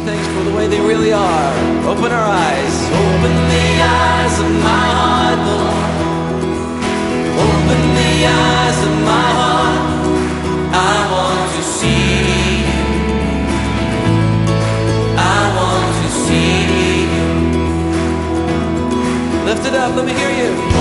things for the way they really are. Open our eyes. Open the eyes of my heart, Lord. Open the eyes of my heart. I want to see you. I want to see you. Lift it up, let me hear you.